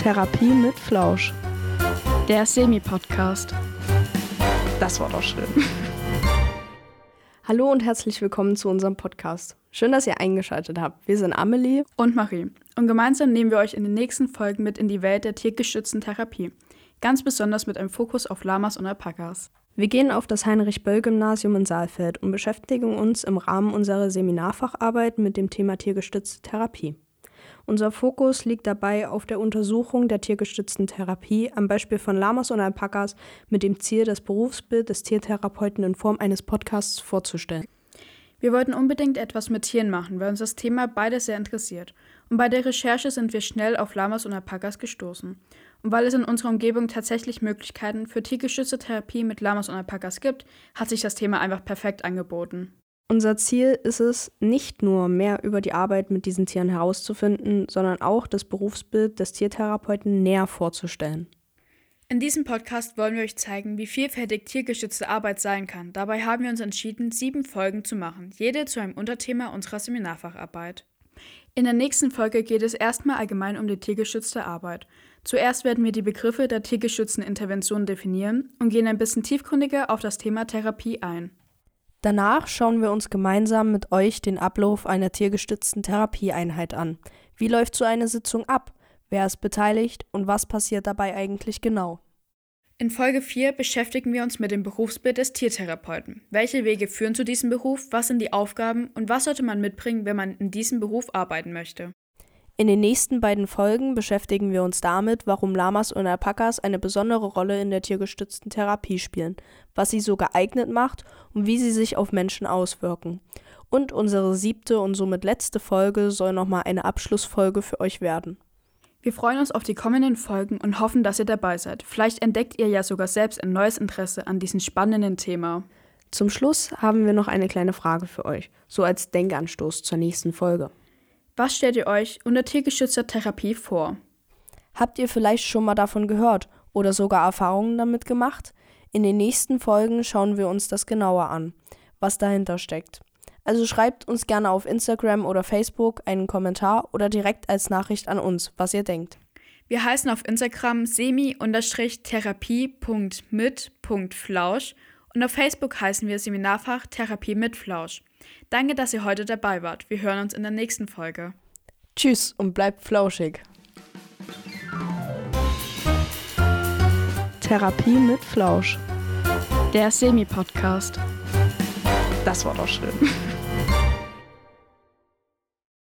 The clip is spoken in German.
Therapie mit Flausch. Der Semi-Podcast. Das war doch schön. Hallo und herzlich willkommen zu unserem Podcast. Schön, dass ihr eingeschaltet habt. Wir sind Amelie und Marie. Und gemeinsam nehmen wir euch in den nächsten Folgen mit in die Welt der tiergestützten Therapie. Ganz besonders mit einem Fokus auf Lamas und Alpakas. Wir gehen auf das Heinrich-Böll-Gymnasium in Saalfeld und beschäftigen uns im Rahmen unserer Seminarfacharbeit mit dem Thema tiergestützte Therapie. Unser Fokus liegt dabei auf der Untersuchung der tiergestützten Therapie am Beispiel von Lamas und Alpakas mit dem Ziel, das Berufsbild des Tiertherapeuten in Form eines Podcasts vorzustellen. Wir wollten unbedingt etwas mit Tieren machen, weil uns das Thema beides sehr interessiert. Und bei der Recherche sind wir schnell auf Lamas und Alpakas gestoßen. Und weil es in unserer Umgebung tatsächlich Möglichkeiten für tiergestützte Therapie mit Lamas und Alpakas gibt, hat sich das Thema einfach perfekt angeboten. Unser Ziel ist es, nicht nur mehr über die Arbeit mit diesen Tieren herauszufinden, sondern auch das Berufsbild des Tiertherapeuten näher vorzustellen. In diesem Podcast wollen wir euch zeigen, wie vielfältig tiergestützte Arbeit sein kann. Dabei haben wir uns entschieden, 7 Folgen zu machen, jede zu einem Unterthema unserer Seminarfacharbeit. In der nächsten Folge geht es erstmal allgemein um die tiergestützte Arbeit. Zuerst werden wir die Begriffe der tiergestützten Intervention definieren und gehen ein bisschen tiefgründiger auf das Thema Therapie ein. Danach schauen wir uns gemeinsam mit euch den Ablauf einer tiergestützten Therapieeinheit an. Wie läuft so eine Sitzung ab? Wer ist beteiligt und was passiert dabei eigentlich genau? In Folge 4 beschäftigen wir uns mit dem Berufsbild des Tiertherapeuten. Welche Wege führen zu diesem Beruf? Was sind die Aufgaben und was sollte man mitbringen, wenn man in diesem Beruf arbeiten möchte? In den nächsten beiden Folgen beschäftigen wir uns damit, warum Lamas und Alpakas eine besondere Rolle in der tiergestützten Therapie spielen, was sie so geeignet macht und wie sie sich auf Menschen auswirken. Und unsere 7. und somit letzte Folge soll nochmal eine Abschlussfolge für euch werden. Wir freuen uns auf die kommenden Folgen und hoffen, dass ihr dabei seid. Vielleicht entdeckt ihr ja sogar selbst ein neues Interesse an diesem spannenden Thema. Zum Schluss haben wir noch eine kleine Frage für euch, so als Denkanstoß zur nächsten Folge. Was stellt ihr euch unter tiergestützter Therapie vor? Habt ihr vielleicht schon mal davon gehört oder sogar Erfahrungen damit gemacht? In den nächsten Folgen schauen wir uns das genauer an, was dahinter steckt. Also schreibt uns gerne auf Instagram oder Facebook einen Kommentar oder direkt als Nachricht an uns, was ihr denkt. Wir heißen auf Instagram semi-therapie.mit.flausch und auf Facebook heißen wir Seminarfach Therapie mit Flausch. Danke, dass ihr heute dabei wart. Wir hören uns in der nächsten Folge. Tschüss und bleibt flauschig. Therapie mit Flausch. Der Semi-Podcast. Das war doch schön.